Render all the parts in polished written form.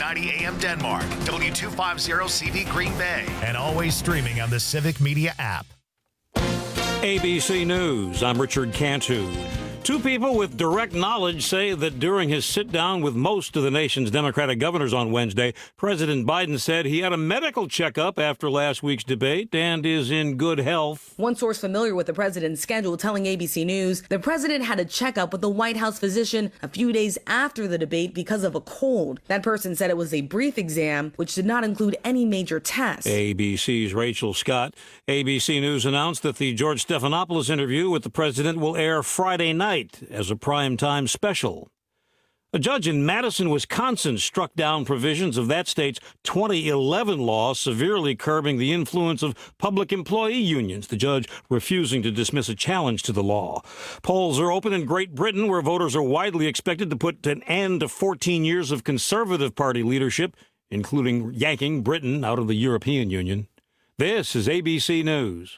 1290 AM Denmark, W250CV Green Bay, and always streaming on the Civic Media app. ABC News, I'm Richard Cantu. Two people with direct knowledge say that during his sit-down with most of the nation's Democratic governors on Wednesday, President Biden said he had a medical checkup after last week's debate and is in good health. One source familiar with the president's schedule telling ABC News the president had a checkup with the White House physician a few days after the debate because of a cold. That person said it was a brief exam, which did not include any major tests. ABC's Rachel Scott. ABC News announced that the George Stephanopoulos interview with the president will air Friday night as a primetime special. A judge in Madison, Wisconsin, struck down provisions of that state's 2011 law severely curbing the influence of public employee unions, the judge refusing to dismiss a challenge to the law. Polls are open in Great Britain, where voters are widely expected to put an end to 14 years of Conservative Party leadership, including yanking Britain out of the European Union. This is ABC News.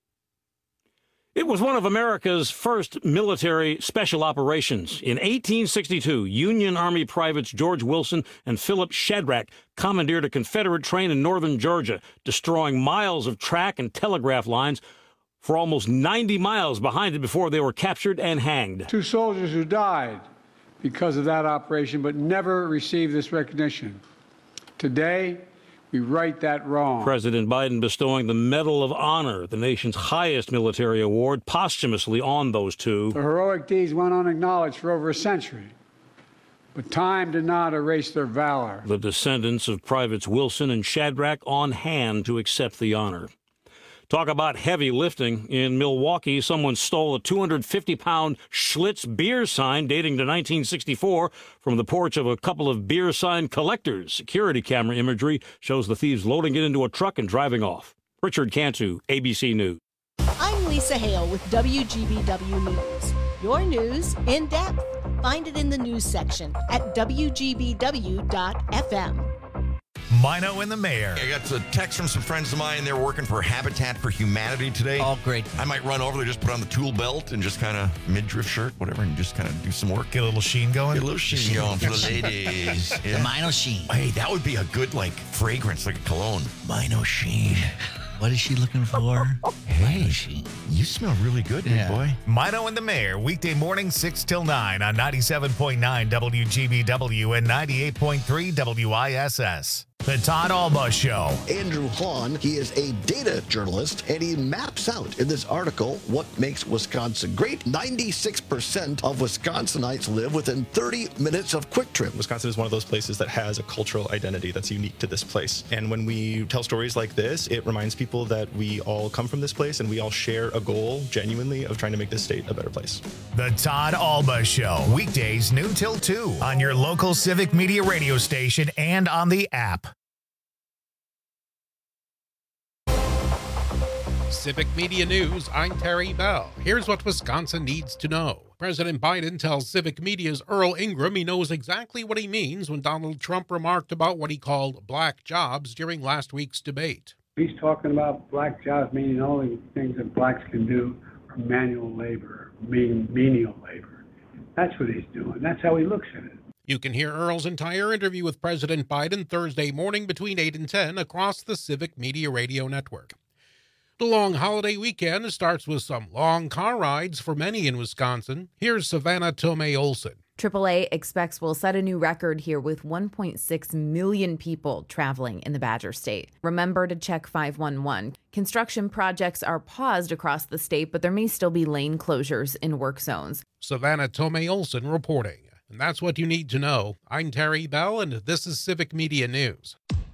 It was one of America's first military special operations. In 1862, Union Army privates George Wilson and Philip Shadrach commandeered a Confederate train in northern Georgia, destroying miles of track and telegraph lines for almost 90 miles behind it before they were captured and hanged. 2 soldiers who died because of that operation but never received this recognition. Today, we right that wrong. President Biden bestowing the Medal of Honor, the nation's highest military award, posthumously on those two. The heroic deeds went unacknowledged for over a century, but time did not erase their valor. The descendants of Privates Wilson and Shadrach on hand to accept the honor. Talk about heavy lifting. In Milwaukee, someone stole a 250-pound Schlitz beer sign dating to 1964 from the porch of a couple of beer sign collectors. Security camera imagery shows the thieves loading it into a truck and driving off. Richard Cantu, ABC News. I'm Lisa Hale with WGBW News. Your news in depth. Find it in the news section at WGBW.FM. Mino and the Mayor. I got a text from some friends of mine. They're working for Habitat for Humanity today. Oh, great. I might run over there, just put on the tool belt and just kind of midriff shirt, whatever, and just kind of do some work. Get a little sheen going. Get a little sheen going for the ladies. The Mino Sheen. Hey, that would be a good, fragrance, like a cologne. Mino Sheen. What is she looking for? Hey, you smell really good, big boy. Mino and the Mayor, weekday morning 6 till 9 on 97.9 WGBW and 98.3 WISS. The Todd Alba Show. Andrew Hahn, he is a data journalist, and he maps out in this article what makes Wisconsin great. 96% of Wisconsinites live within 30 minutes of Quick Trip. Wisconsin is one of those places that has a cultural identity that's unique to this place. And when we tell stories like this, it reminds people that we all come from this place and we all share a goal, genuinely, of trying to make this state a better place. The Todd Alba Show, weekdays noon till 2 on your local Civic Media radio station and on the app. Civic Media News, I'm Terry Bell. Here's what Wisconsin needs to know. President Biden tells Civic Media's Earl Ingram he knows exactly what he means when Donald Trump remarked about what he called black jobs during last week's debate. He's talking about black jobs, meaning only things that blacks can do are manual labor, menial labor. That's what he's doing. That's how he looks at it. You can hear Earl's entire interview with President Biden Thursday morning between 8 and 10 across the Civic Media Radio Network. The long holiday weekend starts with some long car rides for many in Wisconsin. Here's Savannah Tomei Olson. AAA expects we'll set a new record here with 1.6 million people traveling in the Badger State. Remember to check 511. Construction projects are paused across the state, but there may still be lane closures in work zones. Savannah Tomei Olson reporting. And that's what you need to know. I'm Terry Bell, and this is Civic Media News.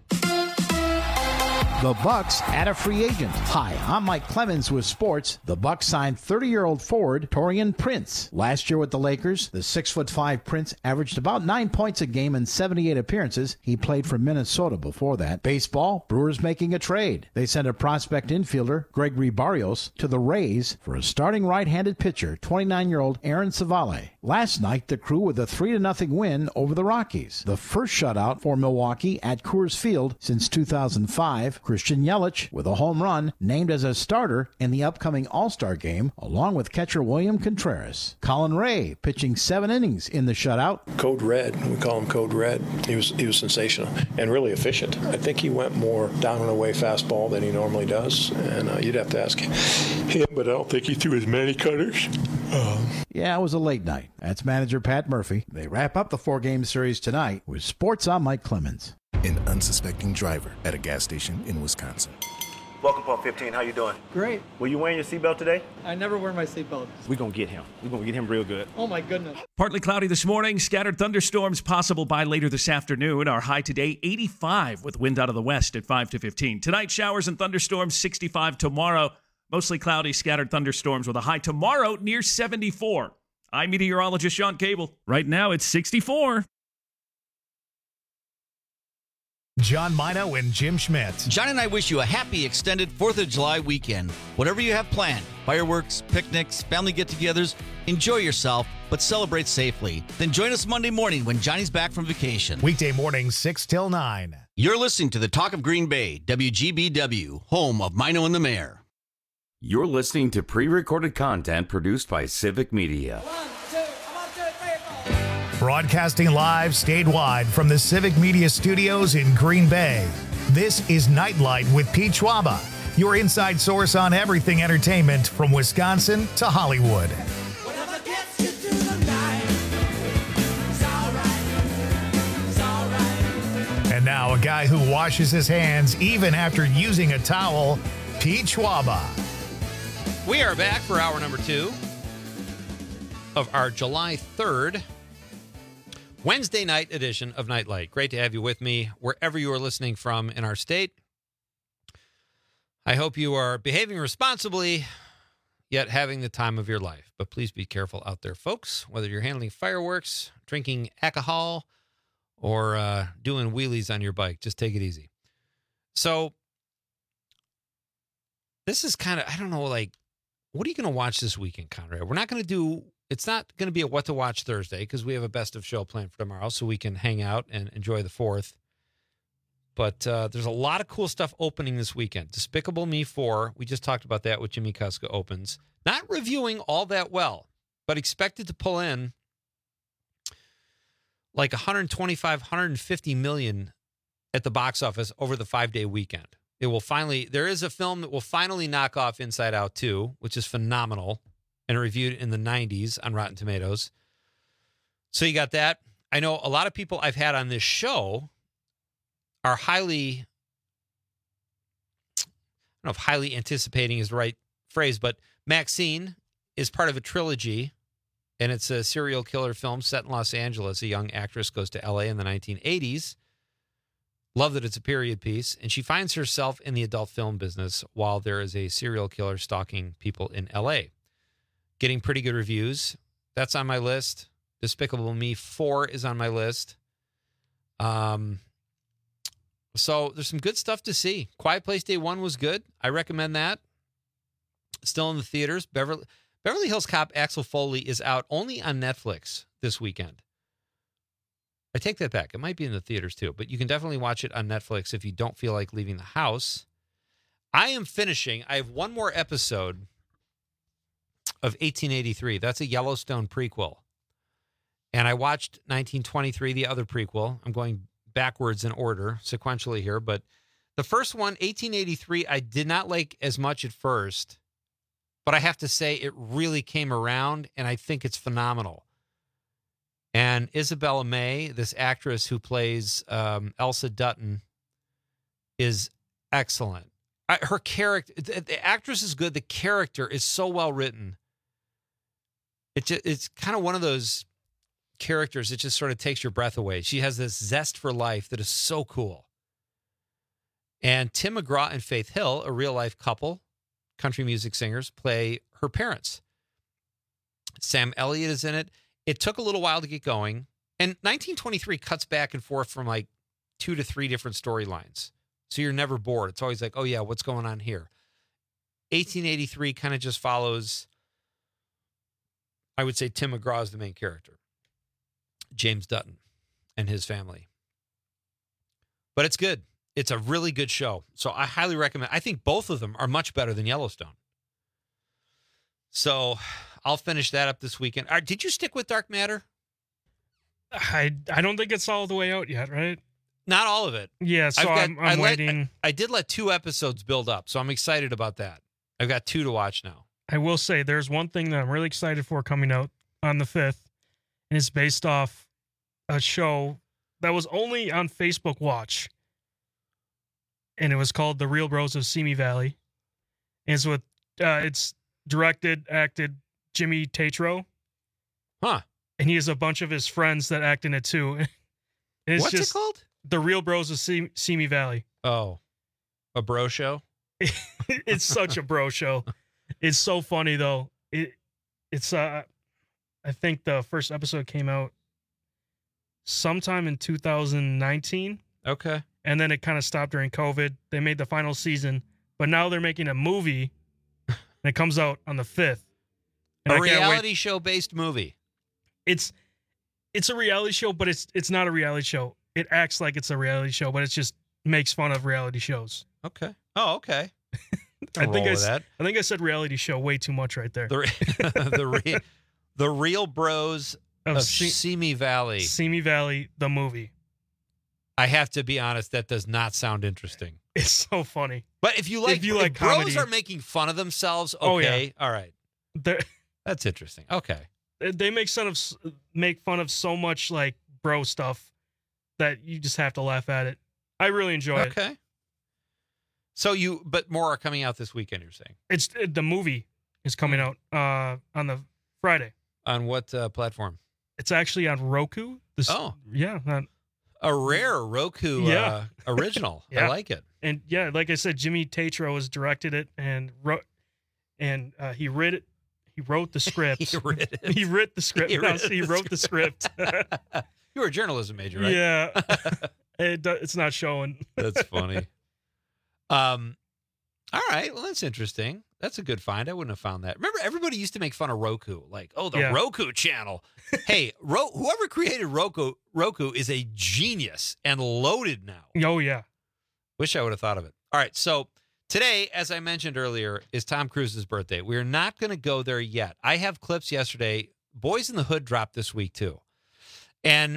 The Bucks add a free agent. Hi, I'm Mike Clemens with sports. The Bucks signed 30-year-old forward Taurean Prince. Last year with the Lakers, the 6'5" Prince averaged about 9 points a game in 78 appearances. He played for Minnesota before that. Baseball, Brewers making a trade. They sent a prospect infielder, Gregory Barrios, to the Rays for a starting right-handed pitcher, 29-year-old Aaron Savale. Last night, the Crew with a 3-0 win over the Rockies. The first shutout for Milwaukee at Coors Field since 2005. Christian Yelich with a home run, named as a starter in the upcoming All-Star game, along with catcher William Contreras. Colin Ray pitching 7 innings in the shutout. Code Red, we call him Code Red. He was sensational and really efficient. I think he went more down and away fastball than he normally does, and you'd have to ask him, but I don't think he threw as many cutters. Yeah, it was a late night. That's manager Pat Murphy. They wrap up the 4-game series tonight with sports. I'm Mike Clemens. An unsuspecting driver at a gas station in Wisconsin. Welcome, Pump 15. How you doing? Great. Were you wearing your seatbelt today? I never wear my seatbelt. We're going to get him. We're going to get him real good. Oh, my goodness. Partly cloudy this morning. Scattered thunderstorms possible by later this afternoon. Our high today, 85 with wind out of the west at 5 to 15. Tonight, showers and thunderstorms, 65 tomorrow. Mostly cloudy, scattered thunderstorms with a high tomorrow near 74. I'm meteorologist Sean Cable. Right now, it's 64. John Mino and Jim Schmidt. John and I wish you a happy extended 4th of July weekend. Whatever you have planned, fireworks, picnics, family get-togethers, enjoy yourself, but celebrate safely. Then join us Monday morning when Johnny's back from vacation. Weekday mornings, 6 till 9. You're listening to the Talk of Green Bay, WGBW, home of Mino and the Mayor. You're listening to pre-recorded content produced by Civic Media. Broadcasting live statewide from the Civic Media Studios in Green Bay. This is Nightlight with Pete Schwaba, your inside source on everything entertainment from Wisconsin to Hollywood. And now a guy who washes his hands even after using a towel, Pete Schwaba. We are back for hour number 2 of our July 3rd Wednesday night edition of Nightlight. Great to have you with me wherever you are listening from in our state. I hope you are behaving responsibly, yet having the time of your life. But please be careful out there, folks, whether you're handling fireworks, drinking alcohol, or doing wheelies on your bike. Just take it easy. So this is kind of, I don't know, like, what are you going to watch this weekend, Conrad? We're not going to do, it's not going to be a What to Watch Thursday because we have a best of show planned for tomorrow so we can hang out and enjoy the 4th. But there's a lot of cool stuff opening this weekend. Despicable Me 4, we just talked about that with Jimmy Kuska opens. Not reviewing all that well, but expected to pull in like 125, 150 million at the box office over the 5-day weekend. It will finally, there is a film that will finally knock off Inside Out 2, which is phenomenal and reviewed in the 90s on Rotten Tomatoes. So you got that. I know a lot of people I've had on this show are highly, I don't know if highly anticipating is the right phrase, but Maxine is part of a trilogy, and it's a serial killer film set in Los Angeles. A young actress goes to L.A. in the 1980s. Love that it's a period piece, and she finds herself in the adult film business while there is a serial killer stalking people in L.A. Getting pretty good reviews. That's on my list. Despicable Me 4 is on my list. So there's some good stuff to see. Quiet Place Day 1 was good. I recommend that. Still in the theaters. Beverly Hills Cop Axel Foley is out only on Netflix this weekend. I take that back. It might be in the theaters too, but you can definitely watch it on Netflix if you don't feel like leaving the house. I have one more episode of 1883. That's a Yellowstone prequel. And I watched 1923, the other prequel. I'm going backwards in order, sequentially here, but the first one, 1883, I did not like as much at first, but I have to say it really came around, and I think it's phenomenal. And Isabella May, this actress who plays Elsa Dutton, is excellent. Her character, the actress is good. The character is so well written. It's kind of one of those characters that just sort of takes your breath away. She has this zest for life that is so cool. And Tim McGraw and Faith Hill, a real-life couple, country music singers, play her parents. Sam Elliott is in it. It took a little while to get going. And 1923 cuts back and forth from like 2 to 3 different storylines. So you're never bored. It's always like, oh yeah, what's going on here? 1883 kind of just follows I would say Tim McGraw is the main character. James Dutton and his family. But it's good. It's a really good show. So I highly recommend. I think both of them are much better than Yellowstone. So I'll finish that up this weekend. Did you stick with Dark Matter? I don't think it's all the way out yet, right? Not all of it. Yeah, so I'm waiting. I did let 2 episodes build up, so I'm excited about that. I've got 2 to watch now. I will say there's one thing that I'm really excited for coming out on the 5th, and it's based off a show that was only on Facebook Watch, and it was called The Real Bros of Simi Valley. And it's with it's directed, acted Jimmy Tatro. Huh. And he has a bunch of his friends that act in it too. And What's it called? The Real Bros of Simi Valley. Oh, a bro show? It's such a bro show. It's so funny though. It's I think the first episode came out sometime in 2019. Okay. And then it kind of stopped during COVID. They made the final season, but now they're making a movie and it comes out on the 5th. And a reality show based movie. It's a reality show, but it's not a reality show. It acts like it's a reality show, but it just makes fun of reality shows. Okay. Oh, okay. I think I said reality show way too much right there. The Real Bros of Simi Valley. Simi Valley, the movie. I have to be honest, that does not sound interesting. It's so funny. But if bros comedy, are making fun of themselves, okay, oh, yeah. All right. That's interesting. Okay. They make fun of so much like bro stuff that you just have to laugh at it. I really enjoy it. Okay. So but more are coming out this weekend, you're saying? The movie is coming out on the Friday. On what platform? It's actually on Roku. Yeah. A rare Roku original. Yeah. I like it. And yeah, like I said, Jimmy Tatro has directed it and he wrote it. He wrote the script. He wrote the script. He wrote the script. You were a journalism major, right? Yeah. It's not showing. That's funny. All right. Well, that's interesting. That's a good find. I wouldn't have found that. Remember, everybody used to make fun of Roku. Like, the Roku channel. Hey, whoever created Roku is a genius and loaded now. Oh, yeah. Wish I would have thought of it. All right. So today, as I mentioned earlier, is Tom Cruise's birthday. We're not going to go there yet. I have clips yesterday. Boys in the Hood dropped this week, too. And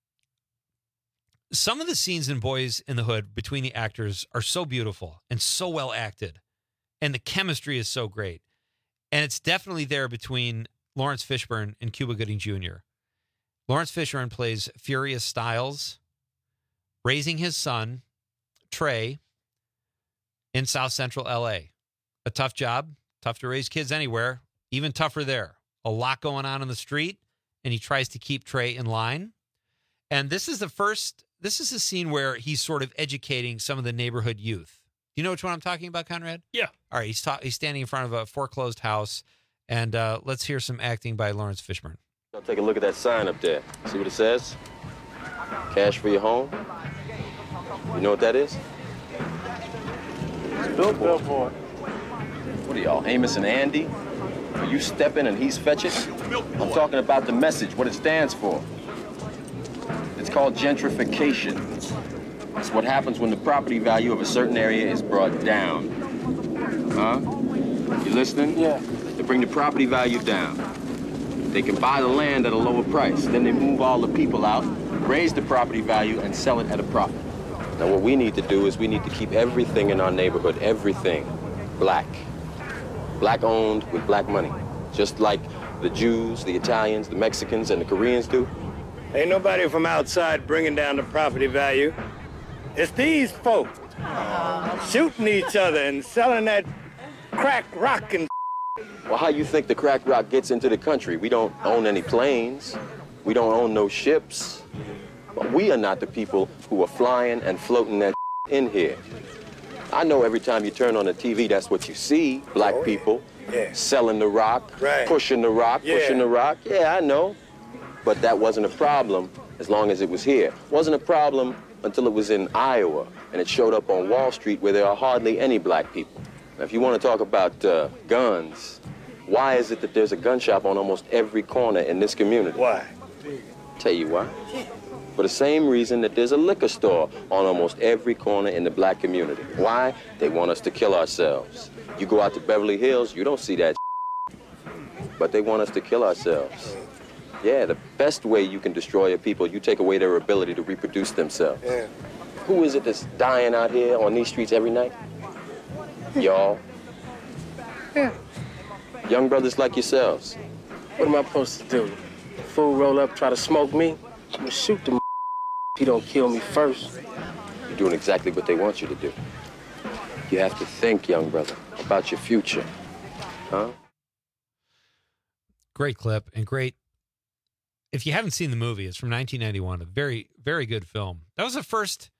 some of the scenes in Boys in the Hood between the actors are so beautiful and so well acted. And the chemistry is so great. And it's definitely there between Lawrence Fishburne and Cuba Gooding Jr. Lawrence Fishburne plays Furious Styles, raising his son, Trey, in South Central L.A. A tough job, tough to raise kids anywhere, even tougher there. A lot going on the street, and he tries to keep Trey in line. And this is a scene where he's sort of educating some of the neighborhood youth. Do you know which one I'm talking about, Conrad? Yeah. All right, he's standing in front of a foreclosed house, and let's hear some acting by Lawrence Fishburne. I'll take a look at that sign up there. See what it says? Cash for your home. You know what that is? It's a billboard. What are y'all, Amos and Andy? Are you stepping and he's fetching? I'm talking about the message, what it stands for. It's called gentrification. It's what happens when the property value of a certain area is brought down. Huh? You listening? Yeah. They bring the property value down. They can buy the land at a lower price. Then they move all the people out, raise the property value, and sell it at a profit. Now what we need to do is we need to keep everything in our neighborhood, everything, black. Black owned with black money. Just like the Jews, the Italians, the Mexicans, and the Koreans do. Ain't nobody from outside bringing down the property value. It's these folks shooting each other and selling that crack rock and Well, how you think the crack rock gets into the country? We don't own any planes. We don't own no ships. But we are not the people who are flying and floating that in here. I know every time you turn on the TV, that's what you see. Black people selling the rock, pushing the rock, pushing the rock. Yeah, I know. But that wasn't a problem as long as it was here. It wasn't a problem until it was in Iowa, and it showed up on Wall Street where there are hardly any black people. Now, if you want to talk about guns, Why is it that there's a gun shop on almost every corner in this community? Why? Tell you why. For the same reason that there's a liquor store on almost every corner in the black community. Why? They want us to kill ourselves. You go out to Beverly Hills, you don't see that but they want us to kill ourselves. Yeah, the best way you can destroy a people, you take away their ability to reproduce themselves. Yeah. Who is it that's dying out here on these streets every night? Y'all. Yeah. Young brothers like yourselves. What am I supposed to do? Fool roll up, try to smoke me? I'm gonna shoot the if he don't kill me first. You're doing exactly what they want you to do. You have to think, young brother, about your future. Huh? Great clip and great. If you haven't seen the movie, it's from 1991. A very, very good film. That was the first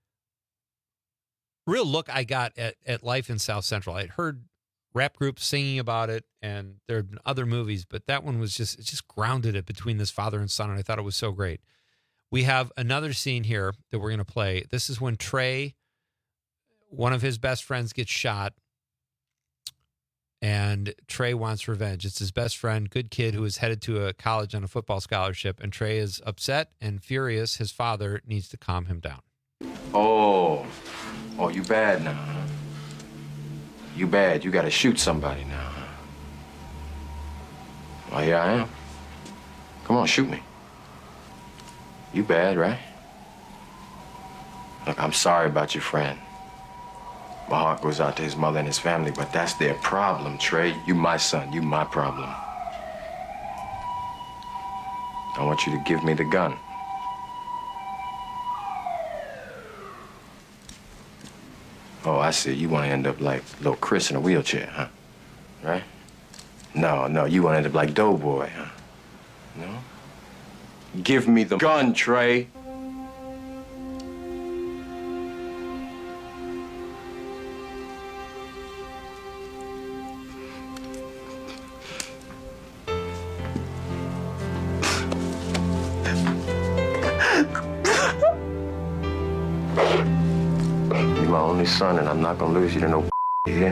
real look I got at life in South Central. I'd heard rap groups singing about it, and there had been other movies, but that one was it just grounded it between this father and son, and I thought it was so great. We have another scene here that we're going to play. This is when Trey, one of his best friends, gets shot. And Trey wants revenge. It's his best friend, good kid, who is headed to a college on a football scholarship. And Trey is upset and furious. His father needs to calm him down. Oh, you bad now. You bad. You got to shoot somebody now. Well, here I am. Come on, shoot me. You bad, right? Look, I'm sorry about your friend. My heart goes out to his mother and his family, but that's their problem, Trey. You my son, you my problem. I want you to give me the gun. Oh, I see. You want to end up like little Chris in a wheelchair, huh? Right? No, you want to end up like Doughboy, huh? No? Give me the gun, Trey. You're my only son, and I'm not gonna lose you to no here.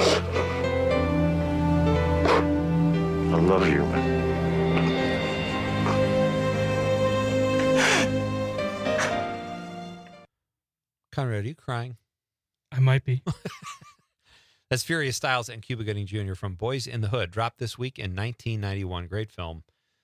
I love you, man. Conrad, are you crying? I might be. That's Furious Styles and Cuba Gooding Jr. from Boys in the Hood, dropped this week in 1991. Great film.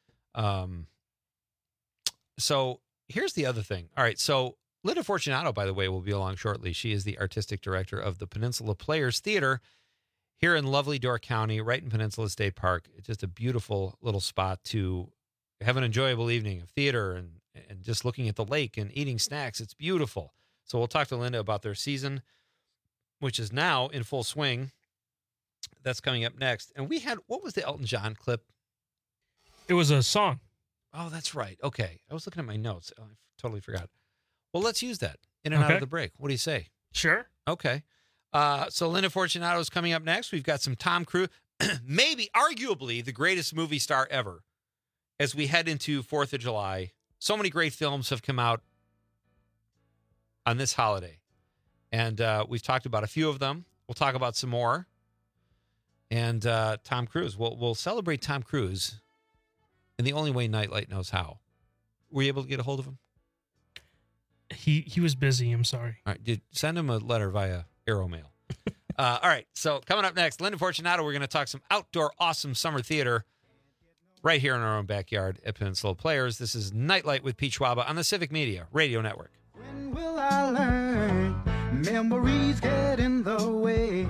So here's the other thing. All right, so Linda Fortunato, by the way, will be along shortly. She is the artistic director of the Peninsula Players Theater here in lovely Door County, right in Peninsula State Park. It's just a beautiful little spot to have an enjoyable evening of theater and just looking at the lake and eating snacks. It's beautiful. So we'll talk to Linda about their season, which is now in full swing. That's coming up next. And we had, what was the Elton John clip? It was a song. Oh, that's right. Okay. I was looking at my notes. Oh, I totally forgot. Well, let's use that in and out of the break. What do you say? Sure. Okay. So Linda Fortunato is coming up next. We've got some Tom Cruise, maybe arguably the greatest movie star ever as we head into 4th of July. So many great films have come out on this holiday. And we've talked about a few of them. We'll talk about some more. And Tom Cruise. We'll celebrate Tom Cruise in the only way Nightlight knows how. Were you able to get a hold of him? He was busy. I'm sorry. All right. Send him a letter via AeroMail. All right. So coming up next, Linda Fortunato, we're going to talk some outdoor awesome summer theater right here in our own backyard at Peninsula Players. This is Nightlight with Pete Schwaba on the Civic Media Radio Network. When will I learn? Memories get in the way.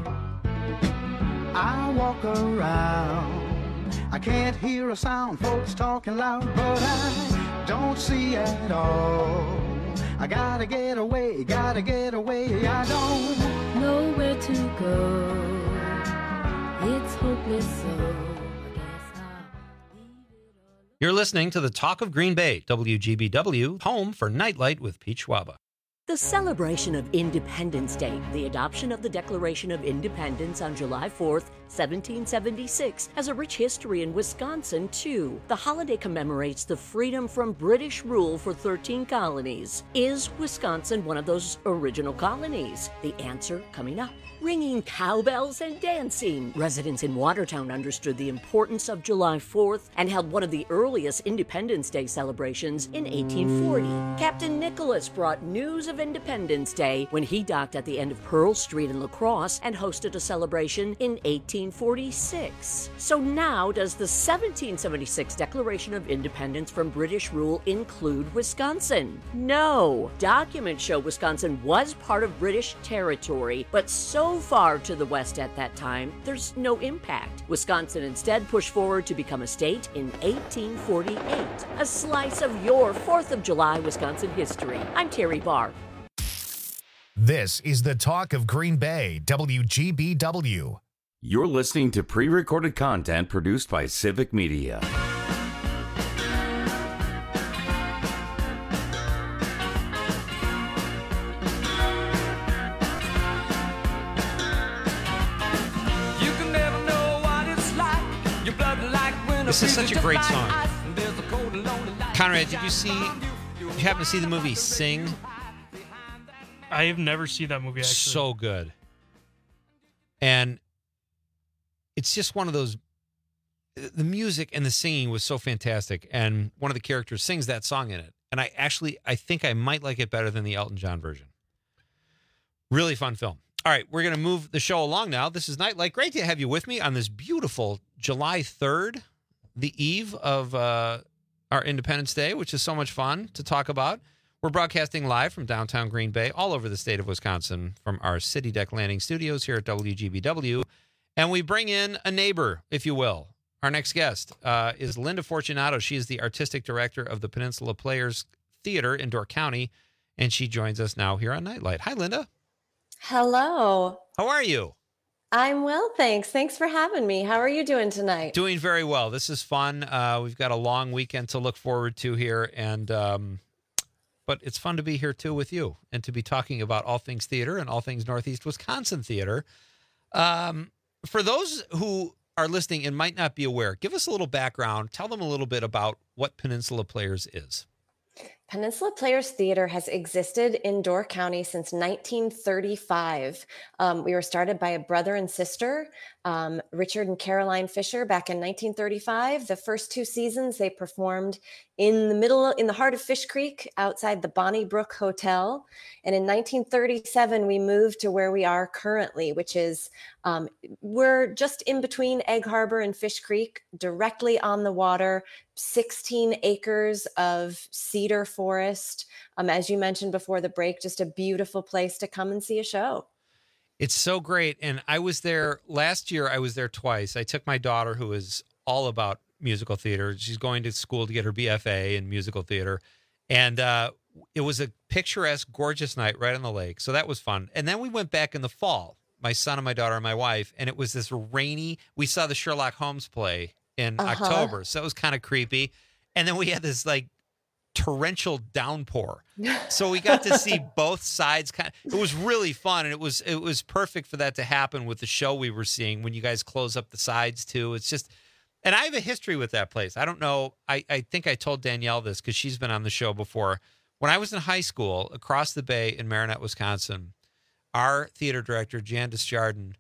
I walk around. I can't hear a sound. Folks talking loud, but I don't see at all. I gotta get away. I don't know where to go. It's hopeless, so You're listening to the Talk of Green Bay, WGBW, home for Nightlight with Pete Schwaba. The celebration of Independence Day, the adoption of the Declaration of Independence on July 4th, 1776 has a rich history in Wisconsin, too. The holiday commemorates the freedom from British rule for 13 colonies. Is Wisconsin one of those original colonies? The answer coming up. Ringing cowbells and dancing. Residents in Watertown understood the importance of July 4th and held one of the earliest Independence Day celebrations in 1840. Captain Nicholas brought news of Independence Day when he docked at the end of Pearl Street in La Crosse and hosted a celebration in 1846. So now, does the 1776 Declaration of Independence from British rule include Wisconsin? No. Documents show Wisconsin was part of British territory, but so far to the west at that time, there's no impact. Wisconsin instead pushed forward to become a state in 1848. A slice of your 4th of July Wisconsin history. I'm Terry Barr. This is the talk of Green Bay, WGBW. You're listening to pre-recorded content produced by Civic Media. This is such a great song. Conrad, did you happen to see the movie Sing? I have never seen that movie, actually. So good. And it's just one of those, the music and the singing was so fantastic. And one of the characters sings that song in it. And I think I might like it better than the Elton John version. Really fun film. All right, we're going to move the show along now. This is Nightlight. Great to have you with me on this beautiful July 3rd, the eve of our Independence Day, which is so much fun to talk about. We're broadcasting live from downtown Green Bay, all over the state of Wisconsin, from our City Deck Landing studios here at WGBW. And we bring in a neighbor, if you will. Our next guest is Linda Fortunato. She is the artistic director of the Peninsula Players Theater in Door County, and she joins us now here on Nightlight. Hi, Linda. Hello. How are you? I'm well, thanks. Thanks for having me. How are you doing tonight? Doing very well. This is fun. We've got a long weekend to look forward to here, and but it's fun to be here too with you and to be talking about all things theater and all things Northeast Wisconsin theater. For those who are listening and might not be aware, give us a little background. Tell them a little bit about what Peninsula Players is. Peninsula Players Theater has existed in Door County since 1935. We were started by a brother and sister, Richard and Caroline Fisher, back in 1935. The first 2 seasons they performed in the heart of Fish Creek, outside the Bonnie Brook Hotel. And in 1937, we moved to where we are currently, which is we're just in between Egg Harbor and Fish Creek, directly on the water, 16 acres of cedar forest. As you mentioned before the break, just a beautiful place to come and see a show. It's so great. And I was there last year. I was there twice. I took my daughter, who is all about musical theater. She's going to school to get her BFA in musical theater. And it was a picturesque, gorgeous night right on the lake. So that was fun. And then we went back in the fall, my son and my daughter and my wife, and it was this rainy, we saw the Sherlock Holmes play in October. So it was kind of creepy. And then we had this like torrential downpour. So we got to see both sides. It was really fun. And it was perfect for that to happen with the show we were seeing when you guys close up the sides too. It's just, and I have a history with that place. I don't know. I think I told Danielle this because she's been on the show before. When I was in high school across the bay in Marinette, Wisconsin, our theater director, Jan Desjardins,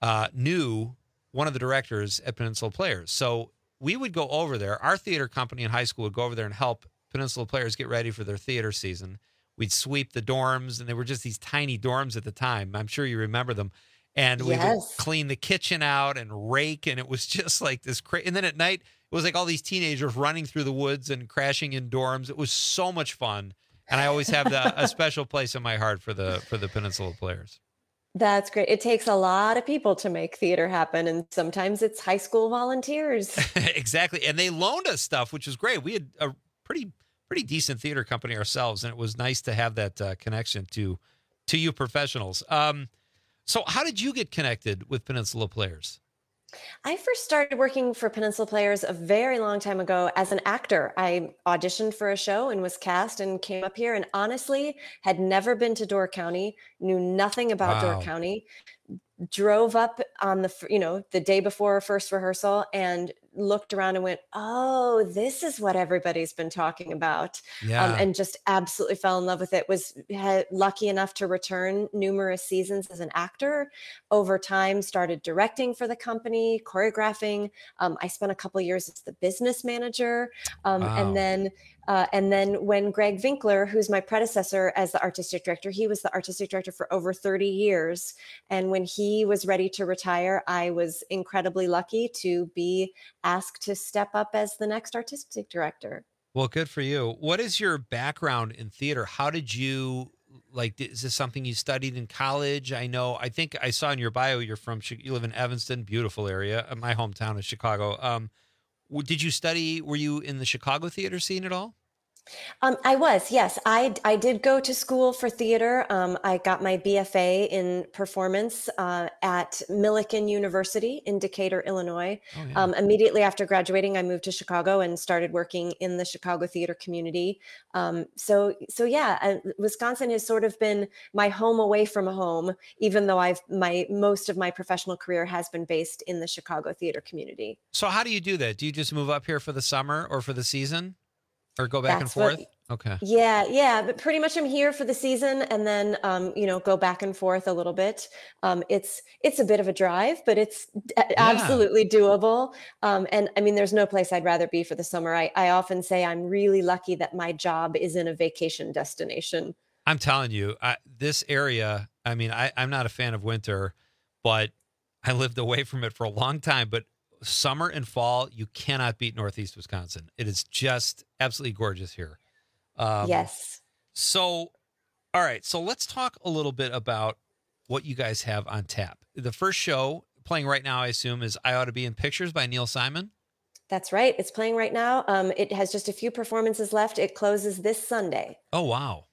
knew one of the directors at Peninsula Players. So we would go over there. Our theater company in high school would go over there and help Peninsula Players get ready for their theater season. We'd sweep the dorms, and they were just these tiny dorms at the time. I'm sure you remember them. And we would clean the kitchen out and rake, and it was just like this crazy. And then at night, it was like all these teenagers running through the woods and crashing in dorms. It was so much fun. And I always have a special place in my heart for the Peninsula Players. That's great. It takes a lot of people to make theater happen, and sometimes it's high school volunteers. Exactly. And they loaned us stuff, which was great. We had a pretty decent theater company ourselves, and it was nice to have that connection to you professionals. So how did you get connected with Peninsula Players? I first started working for Peninsula Players a very long time ago as an actor. I auditioned for a show and was cast and came up here, and honestly had never been to Door County, knew nothing about Door Wow. County, drove up on the day before first rehearsal and looked around and went, oh, this is what everybody's been talking about. Yeah. And just absolutely fell in love with it. Was lucky enough to return numerous seasons as an actor. Over time, started directing for the company, choreographing. I spent a couple years as the business manager. Wow. And then when Greg Winkler, who's my predecessor as the artistic director, he was the artistic director for over 30 years. And when he was ready to retire, I was incredibly lucky to be asked to step up as the next artistic director. Well, good for you. What is your background in theater? How did you is this something you studied in college? I think I saw in your bio, you live in Evanston, beautiful area. My hometown is Chicago. Did you study, were you in the Chicago theater scene at all? I was, yes. I did go to school for theater. I got my BFA in performance at Millikan University in Decatur, Illinois. Oh, yeah. Immediately after graduating, I moved to Chicago and started working in the Chicago theater community. So yeah, Wisconsin has sort of been my home away from home, even though most of my professional career has been based in the Chicago theater community. So how do you do that? Do you just move up here for the summer or for the season? Or go back and That's what- forth? Okay. Yeah, but pretty much I'm here for the season and then go back and forth a little bit. It's a bit of a drive, but it's absolutely doable. And I mean, there's no place I'd rather be for the summer. I often say I'm really lucky that my job is in a vacation destination. I'm telling you, this area, I mean, I'm not a fan of winter, but I lived away from it for a long time. But summer and fall, you cannot beat Northeast Wisconsin. It is just absolutely gorgeous here. Yes. So, all right. So let's talk a little bit about what you guys have on tap. The first show playing right now, I assume, is I Ought to Be in Pictures by Neil Simon. That's right. It's playing right now. It has just a few performances left. It closes this Sunday. Oh, wow.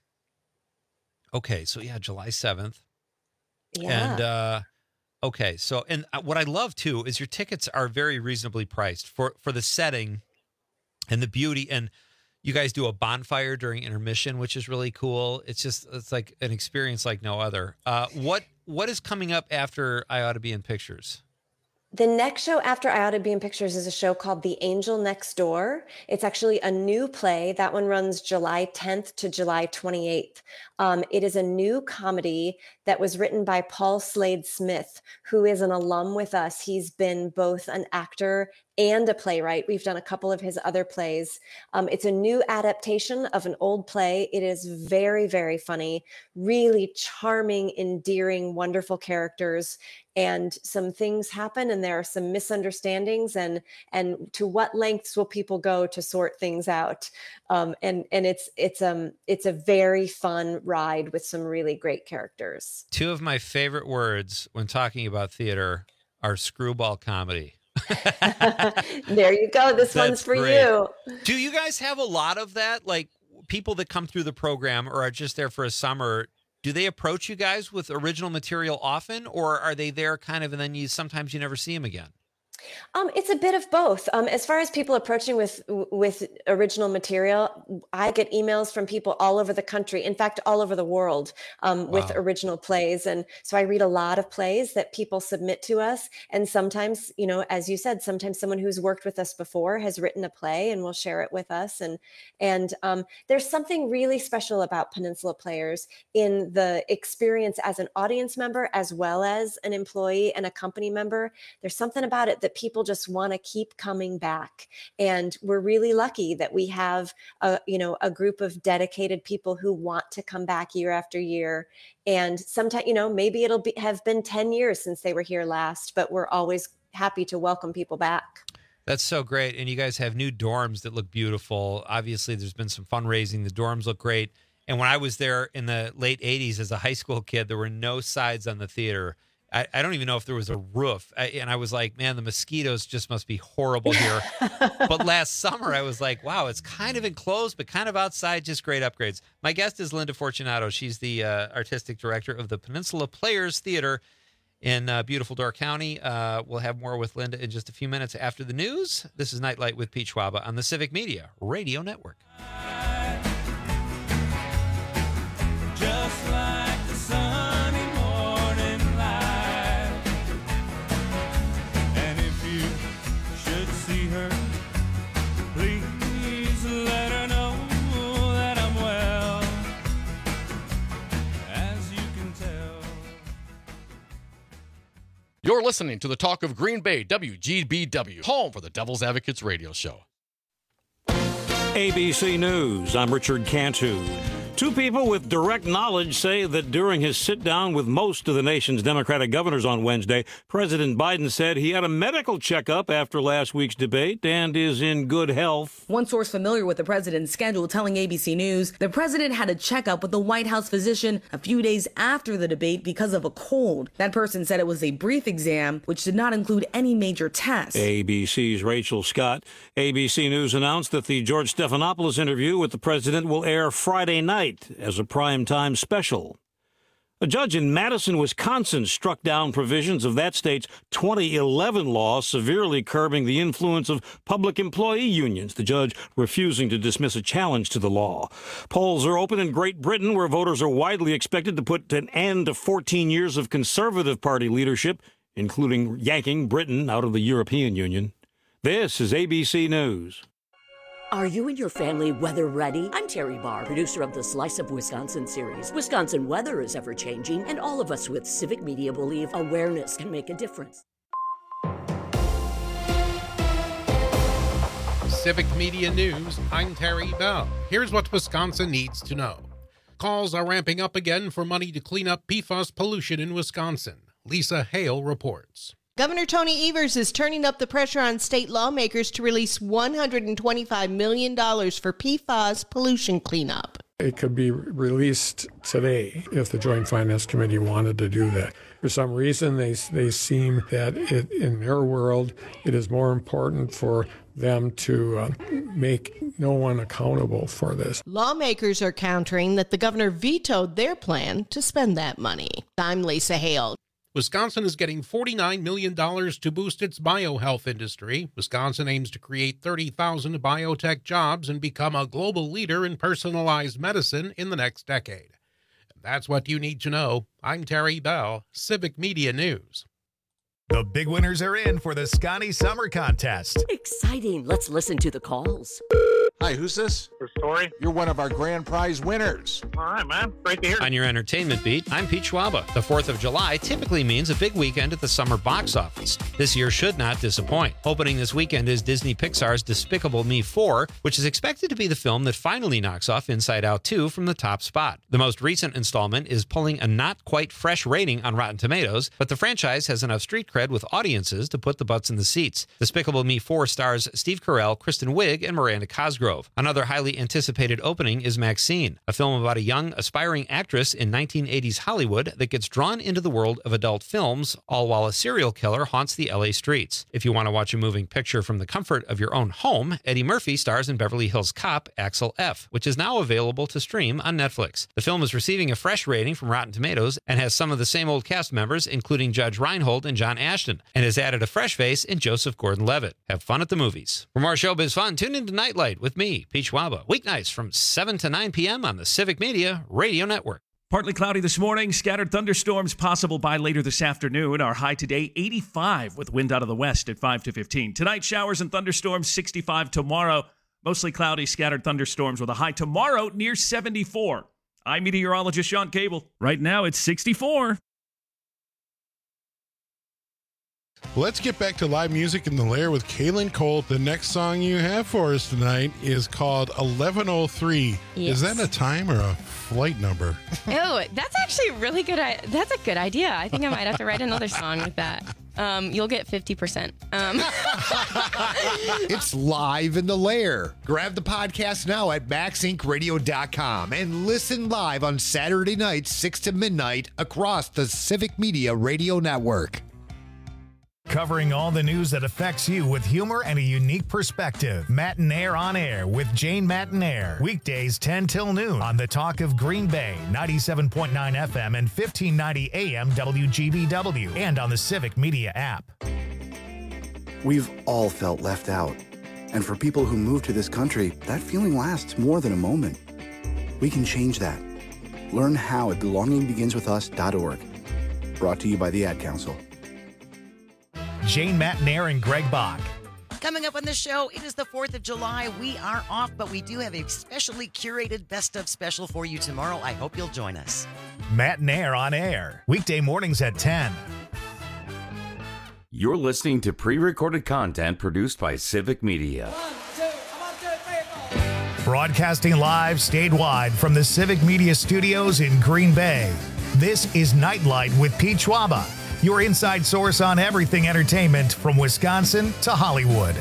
Okay. So yeah, July 7th. Yeah. And, okay. So, and what I love too is your tickets are very reasonably priced for the setting and the beauty. And you guys do a bonfire during intermission, which is really cool. It's like an experience like no other. What is coming up after I Ought to Be in Pictures? The next show after I Ought to Be in Pictures is a show called The Angel Next Door. It's actually a new play. That one runs July 10th to July 28th. It is a new comedy that was written by Paul Slade Smith, who is an alum with us. He's been both an actor and a playwright. We've done a couple of his other plays. It's a new adaptation of an old play. It is very, very funny, really charming, endearing, wonderful characters. And some things happen and there are some misunderstandings and to what lengths will people go to sort things out? And it's a very fun ride with some really great characters. Two of my favorite words when talking about theater are screwball comedy. There you go. This one's for great. you. Do you guys have a lot of that? Like people that come through the program or are just there for a summer, do they approach you guys with original material often, or are they there kind of and then sometimes you never see them again? It's a bit of both. As far as people approaching with original material, I get emails from people all over the country, in fact, all over the world, with original plays. And so I read a lot of plays that people submit to us. And sometimes, as you said, sometimes someone who's worked with us before has written a play and will share it with us. And there's something really special about Peninsula Players in the experience as an audience member, as well as an employee and a company member. There's something about it that people just want to keep coming back. And we're really lucky that we have a group of dedicated people who want to come back year after year. And sometimes, maybe have been 10 years since they were here last, but we're always happy to welcome people back. That's so great. And you guys have new dorms that look beautiful. Obviously, there's been some fundraising. The dorms look great. And when I was there in the late 80s as a high school kid, there were no sides on the theater. I don't even know if there was a roof. And I was like, man, the mosquitoes just must be horrible here. But last summer, I was like, wow, it's kind of enclosed, but kind of outside, just great upgrades. My guest is Linda Fortunato. She's the artistic director of the Peninsula Players Theater. in beautiful Door County. We'll have more with Linda in just a few minutes after the news. This is Nightlight with Pete Schwaba on the Civic Media Radio Network. Just like the sunny morning light. And if you should see her, please let her know that I'm well, as you can tell. You're listening to the Talk of Green Bay, WGBW, home for the Devil's Advocates radio show. ABC News, I'm Richard Cantu. Two people with direct knowledge say that during his sit-down with most of the nation's Democratic governors on Wednesday, President Biden said he had a medical checkup after last week's debate and is in good health. One source familiar with the president's schedule telling ABC News the president had a checkup with the White House physician a few days after the debate because of a cold. That person said it was a brief exam, which did not include any major tests. ABC's Rachel Scott. ABC News announced that the George Stephanopoulos interview with the president will air Friday night as a primetime special. A judge in Madison, Wisconsin, struck down provisions of that state's 2011 law severely curbing the influence of public employee unions, the judge refusing to dismiss a challenge to the law. Polls are open in Great Britain, where voters are widely expected to put an end to 14 years of Conservative Party leadership, including yanking Britain out of the European Union. This is ABC News. Are you and your family weather ready? I'm Terry Barr, producer of the Slice of Wisconsin series. Wisconsin weather is ever changing, and all of us with Civic Media believe awareness can make a difference. Civic Media News, I'm Terry Bell. Here's what Wisconsin needs to know. Calls are ramping up again for money to clean up PFAS pollution in Wisconsin. Lisa Hale reports. Governor Tony Evers is turning up the pressure on state lawmakers to release $125 million for PFAS pollution cleanup. It could be released today if the Joint Finance Committee wanted to do that. For some reason, they seem that in their world, it is more important for them to make no one accountable for this. Lawmakers are countering that the governor vetoed their plan to spend that money. I'm Lisa Hale. Wisconsin is getting $49 million to boost its biohealth industry. Wisconsin aims to create 30,000 biotech jobs and become a global leader in personalized medicine in the next decade. And that's what you need to know. I'm Terry Bell, Civic Media News. The big winners are in for the Scotty Summer Contest. Exciting. Let's listen to the calls. Hi, who's this? Story. You're one of our grand prize winners. All right, man. Great to hear. On your entertainment beat, I'm Pete Schwaba. The 4th of July typically means a big weekend at the summer box office. This year should not disappoint. Opening this weekend is Disney Pixar's Despicable Me 4, which is expected to be the film that finally knocks off Inside Out 2 from the top spot. The most recent installment is pulling a not quite fresh rating on Rotten Tomatoes, but the franchise has enough street cred with audiences to put the butts in the seats. Despicable Me 4 stars Steve Carell, Kristen Wiig, and Miranda Cosgrove. Another highly anticipated opening is Maxine, a film about a young, aspiring actress in 1980s Hollywood that gets drawn into the world of adult films, all while a serial killer haunts the LA streets. If you want to watch a moving picture from the comfort of your own home, Eddie Murphy stars in Beverly Hills Cop, Axel F., which is now available to stream on Netflix. The film is receiving a fresh rating from Rotten Tomatoes and has some of the same old cast members, including Judge Reinhold and John Ashton, and has added a fresh face in Joseph Gordon-Levitt. Have fun at the movies. For more showbiz fun, tune into Nightlight with me, Pete Schwaba, weeknights from 7 to 9 p.m. on the Civic Media Radio Network. Partly cloudy this morning, scattered thunderstorms possible by later this afternoon. Our high today, 85 with wind out of the west at 5 to 15. Tonight, showers and thunderstorms, 65 tomorrow. Mostly cloudy, scattered thunderstorms with a high tomorrow near 74. I'm meteorologist Sean Cable. Right now, it's 64. Let's get back to live music in the Lair with Kaylin Cole. The next song you have for us tonight is called 1103. Yes. Is that a time or a flight number? Oh, that's actually really good. That's a good idea. I think I might have to write another song with that. You'll get 50%. It's live in the Lair. Grab the podcast now at MaxIncRadio.com and listen live on Saturday nights, 6 to midnight across the Civic Media Radio Network. Covering all the news that affects you with humor and a unique perspective. Matinaire on Air with Jane Matinaire. Weekdays 10 till noon on the Talk of Green Bay, 97.9 FM and 1590 AM WGBW, and on the Civic Media app. We've all felt left out. And for people who move to this country, that feeling lasts more than a moment. We can change that. Learn how at belongingbeginswithus.org. Brought to you by the Ad Council. Jane Matinaire and Greg Bach. Coming up on the show, it is the 4th of July. We are off, but we do have a specially curated best of special for you tomorrow. I hope you'll join us. Matinaire on Air. Weekday mornings at 10. You're listening to pre-recorded content produced by Civic Media. Broadcasting live statewide from the Civic Media Studios in Green Bay. This is Nightlight with Pete Schwaba, your inside source on everything entertainment from Wisconsin to Hollywood.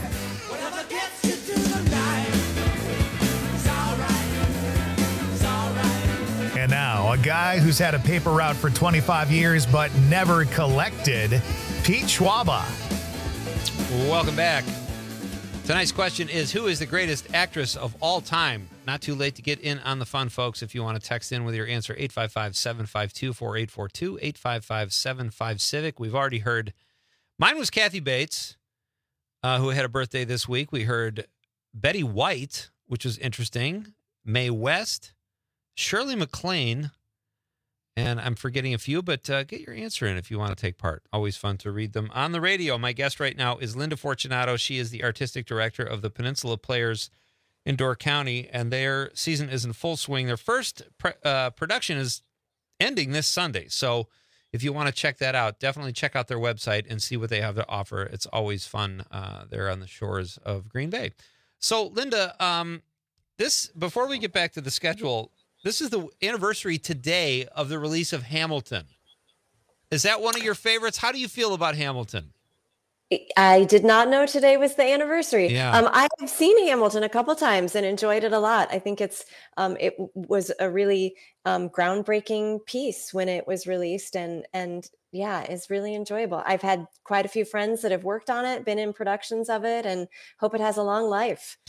And now, a guy who's had a paper route for 25 years but never collected, Pete Schwaba. Welcome back. Tonight's question is, who is the greatest actress of all time? Not too late to get in on the fun, folks. If you want to text in with your answer, 855-752-4842, 855-75-CIVIC. We've already heard, mine was Kathy Bates, who had a birthday this week. We heard Betty White, which was interesting, Mae West, Shirley MacLaine, and I'm forgetting a few, but get your answer in if you want to take part. Always fun to read them on the radio. My guest right now is Linda Fortunato. She is the artistic director of the Peninsula Players in Door County, and their season is in full swing. Their first production is ending this Sunday. So if you want to check that out, definitely check out their website and see what they have to offer. It's always fun there on the shores of Green Bay. So, Linda, before we get back to the schedule, this is the anniversary today of the release of Hamilton. Is that one of your favorites? How do you feel about Hamilton? I did not know today was the anniversary. Yeah. I have seen Hamilton a couple times and enjoyed it a lot. I think it was a really groundbreaking piece when it was released, and yeah, it's really enjoyable. I've had quite a few friends that have worked on it, been in productions of it, and hope it has a long life.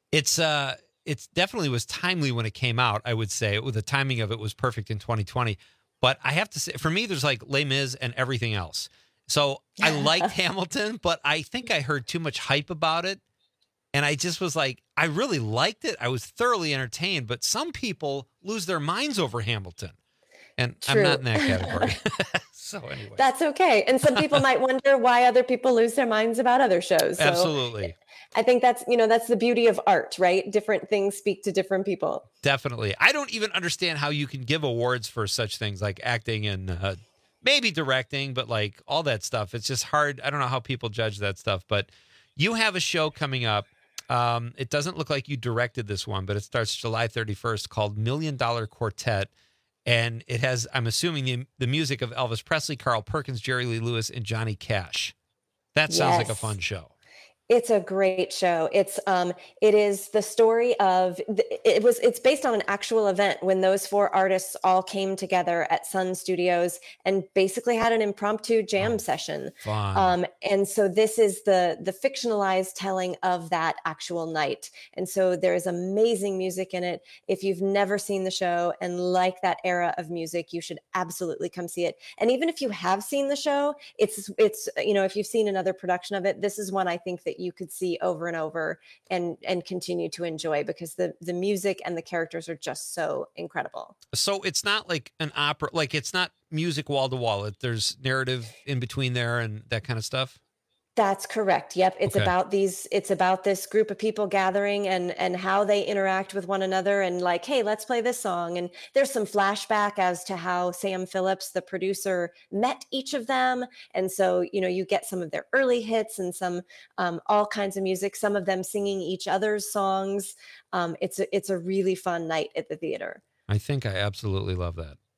It definitely was timely when it came out, I would say. The timing of it was perfect in 2020. But I have to say, for me, there's like Les Mis and everything else. So I liked Hamilton, but I think I heard too much hype about it. And I just was like, I really liked it. I was thoroughly entertained. But some people lose their minds over Hamilton. And True. I'm not in that category. So anyway. That's okay. And some people might wonder why other people lose their minds about other shows. So Absolutely. I think that's the beauty of art, right? Different things speak to different people. Definitely. I don't even understand how you can give awards for such things like acting and maybe directing, but like all that stuff. It's just hard. I don't know how people judge that stuff, but you have a show coming up. It doesn't look like you directed this one, but it starts July 31st, called $1 Million Quartet. And it has, I'm assuming, the music of Elvis Presley, Carl Perkins, Jerry Lee Lewis, and Johnny Cash. That sounds like a fun show. It's a great show. It is the story of it's based on an actual event when those four artists all came together at Sun Studios and basically had an impromptu jam session. Fun. And so this is the fictionalized telling of that actual night. And so there is amazing music in it. If you've never seen the show and like that era of music, you should absolutely come see it. And even if you have seen the show, it's if you've seen another production of it, this is one I think that you could see over and over and continue to enjoy, because the music and the characters are just so incredible. So it's not like an opera, like it's not music wall to wall. There's narrative in between there and that kind of stuff. That's correct. Yep. It's Okay. it's about this group of people gathering and how they interact with one another, and like, hey, let's play this song. And there's some flashback as to how Sam Phillips, the producer, met each of them. And so, you get some of their early hits and some all kinds of music, some of them singing each other's songs. It's a really fun night at the theater. I think I absolutely love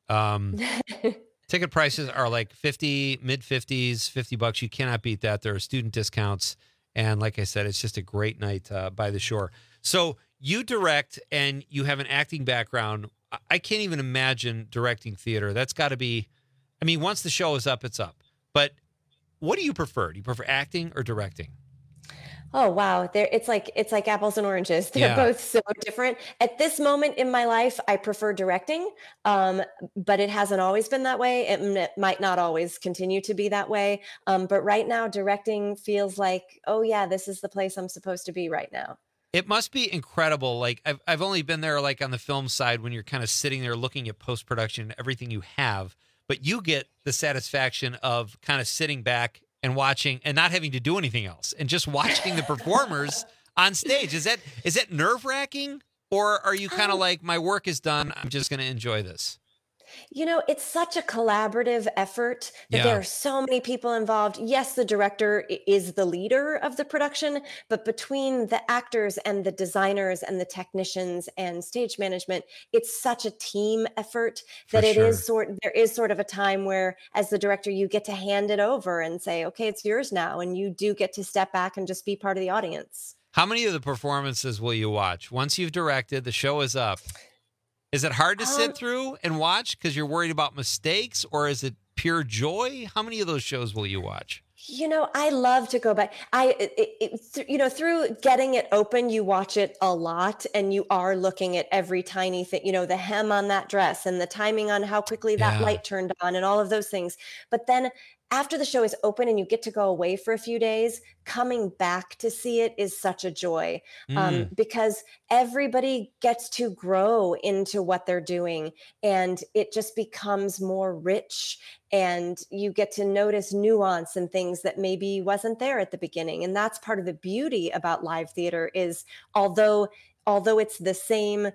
that. Ticket prices are like mid 50s, $50. You cannot beat that. There are student discounts. And like I said, it's just a great night by the shore. So you direct and you have an acting background. I can't even imagine directing theater. That's got to be, once the show is up, it's up. But what do you prefer? Do you prefer acting or directing? Oh wow, it's like apples and oranges. They're both so different. At this moment in my life, I prefer directing, but it hasn't always been that way. It might not always continue to be that way. But right now, directing feels like, oh yeah, this is the place I'm supposed to be right now. It must be incredible. Like I've only been there like on the film side when you're kind of sitting there looking at post-production, everything you have, but you get the satisfaction of kind of sitting back and watching and not having to do anything else and just watching the performers on stage. Is that nerve-wracking, or are you kind of like, my work is done, I'm just going to enjoy this? You know, it's such a collaborative effort that there are so many people involved. Yes, the director is the leader of the production, but between the actors and the designers and the technicians and stage management, it's such a team effort that there is sort of a time where, as the director, you get to hand it over and say, okay, it's yours now. And you do get to step back and just be part of the audience. How many of the performances will you watch? Once you've directed, the show is up. Is it hard to sit through and watch because you're worried about mistakes, or is it pure joy? How many of those shows will you watch? You know, I love to go back. Through getting it open, you watch it a lot and you are looking at every tiny thing, you know, the hem on that dress and the timing on how quickly that light turned on and all of those things. But then after the show is open and you get to go away for a few days, coming back to see it is such a joy because everybody gets to grow into what they're doing and it just becomes more rich and you get to notice nuance and things that maybe wasn't there at the beginning. And that's part of the beauty about live theater is although it's the same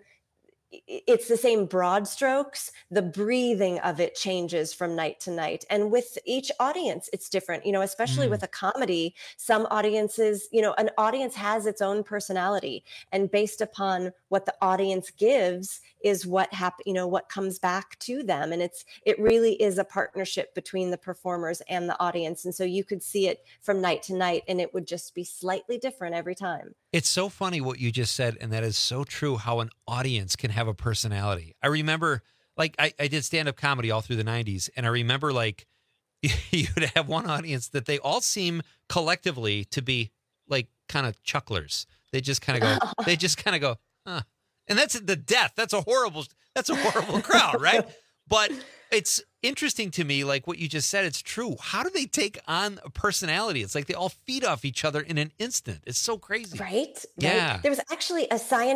broad strokes, the breathing of it changes from night to night. And with each audience, it's different, you know, especially with a comedy, some audiences, you know, an audience has its own personality and based upon what the audience gives is what what comes back to them. And it really is a partnership between the performers and the audience. And so you could see it from night to night and it would just be slightly different every time. It's so funny what you just said, and that is so true, how an audience can have a personality. I remember, like, I did stand-up comedy all through the 90s, and I remember, like, you'd have one audience that they all seem collectively to be, like, kind of chucklers. They just kind of go, huh. And that's the death. That's a horrible crowd, right? But it's interesting to me, like what you just said, it's true. How do they take on a personality? It's like they all feed off each other in an instant. It's so crazy. Right? Yeah. There was actually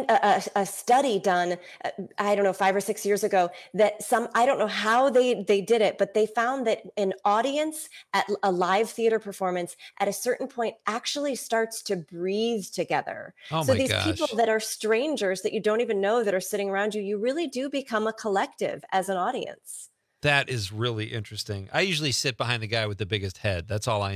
a study done, I don't know, 5 or 6 years ago that I don't know how they did it, but they found that an audience at a live theater performance at a certain point actually starts to breathe together. Oh so my these gosh. people that are strangers that you don't even know that are sitting around you, you really do become a collective as an audience. That is really interesting. I usually sit behind the guy with the biggest head. That's all I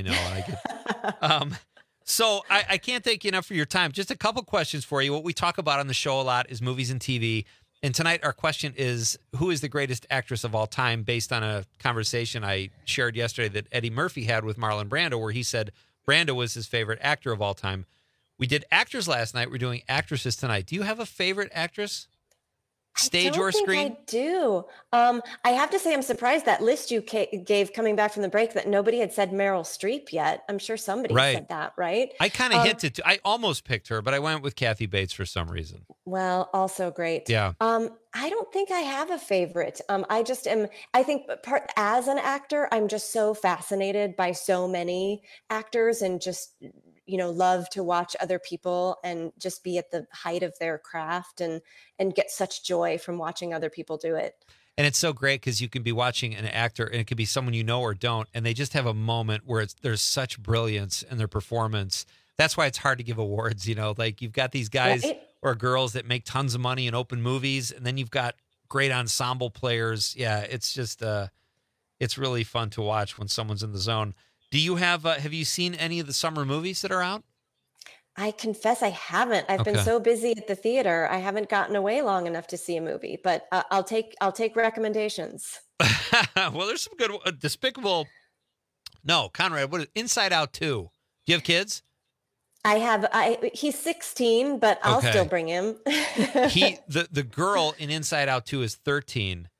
know. So I can't thank you enough for your time. Just a couple questions for you. What we talk about on the show a lot is movies and TV. And tonight our question is, who is the greatest actress of all time, based on a conversation I shared yesterday that Eddie Murphy had with Marlon Brando, where he said Brando was his favorite actor of all time. We did actors last night. We're doing actresses tonight. Do you have a favorite actress? Stage or screen? I do. I have to say, I'm surprised that list you gave coming back from the break that nobody had said Meryl Streep yet. I'm sure somebody said that, right? I kind of hinted to. I almost picked her, but I went with Kathy Bates for some reason. Well, also great. Yeah. I don't think I have a favorite. I just am. I think as an actor, I'm just so fascinated by so many actors and just love to watch other people and just be at the height of their craft and get such joy from watching other people do it. And it's so great because you can be watching an actor and it could be someone you know or don't, and they just have a moment where there's such brilliance in their performance. That's why it's hard to give awards, like you've got these guys or girls that make tons of money and open movies, and then you've got great ensemble players. Yeah, it's just it's really fun to watch when someone's in the zone. Do you have you seen any of the summer movies that are out? I confess I haven't. I've been so busy at the theater. I haven't gotten away long enough to see a movie, but I'll take recommendations. Well, there's some good Despicable. No, Conrad, what is Inside Out 2? Do you have kids? I have. He's 16, but I'll still bring him. The girl in Inside Out 2 is 13.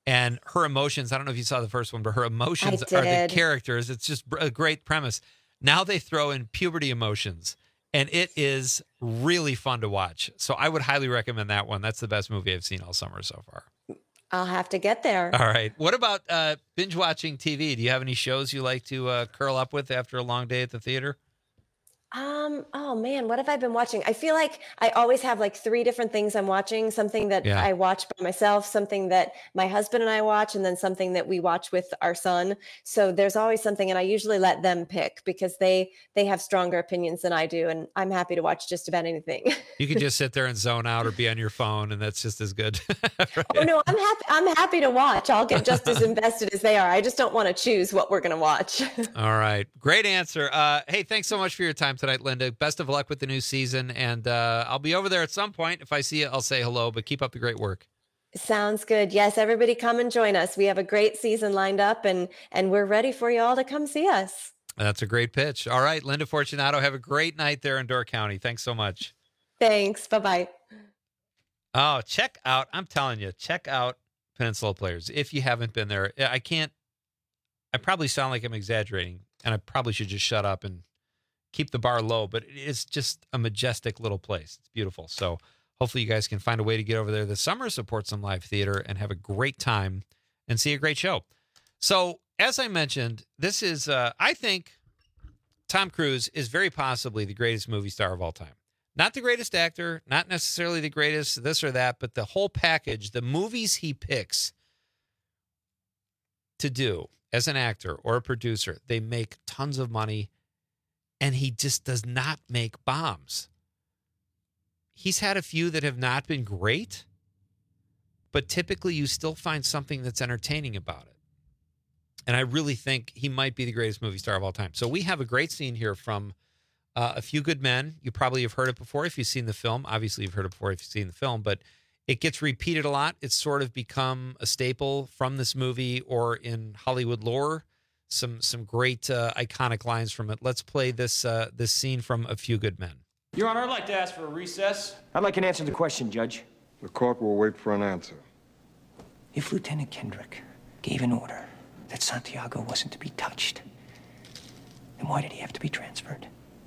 And her emotions, I don't know if you saw the first one, but her emotions I are the did. characters. It's just a great premise. Now they throw in puberty emotions, and it is really fun to watch. So I would highly recommend that one. That's the best movie I've seen all summer so far. I'll have to get there. All right. What about binge watching TV? Do you have any shows you like to curl up with after a long day at the theater? Oh man, what have I been watching? I feel like I always have like 3 different things I'm watching, something that Yeah. I watch by myself, something that my husband and I watch, and then something that we watch with our son. So there's always something, and I usually let them pick because they have stronger opinions than I do, and I'm happy to watch just about anything. You can just sit there and zone out or be on your phone, and that's just as good. Oh no, I'm happy to watch. I'll get just as invested as they are. I just don't want to choose what we're going to watch. All right. Great answer. Hey, thanks so much for your time tonight, Linda. Best of luck with the new season. And I'll be over there at some point. If I see you, I'll say hello, but keep up the great work. Sounds good. Yes, everybody come and join us. We have a great season lined up, and we're ready for you all to come see us. That's a great pitch. All right, Linda Fortunato, have a great night there in Door County. Thanks so much. Thanks. Bye-bye. Oh, I'm telling you, check out Peninsula Players. If you haven't been there, I probably sound like I'm exaggerating, and I probably should just shut up and keep the bar low, but it's just a majestic little place. It's beautiful. So hopefully you guys can find a way to get over there this summer, support some live theater, and have a great time and see a great show. So as I mentioned, this is, I think Tom Cruise is very possibly the greatest movie star of all time. Not the greatest actor, not necessarily the greatest this or that, but the whole package, the movies he picks to do as an actor or a producer, they make tons of money. And he just does not make bombs. He's had a few that have not been great, but typically you still find something that's entertaining about it. And I really think he might be the greatest movie star of all time. So we have a great scene here from A Few Good Men. You probably have heard it before if you've seen the film. Obviously, you've heard it before if you've seen the film, but it gets repeated a lot. It's sort of become a staple from this movie or in Hollywood lore. Some great iconic lines from it. Let's play this scene from A Few Good Men. Your Honor, I'd like to ask for a recess. I'd like an answer to the question, Judge. The court will wait for an answer. If Lieutenant Kendrick gave an order that Santiago wasn't to be touched, then why did he have to be transferred?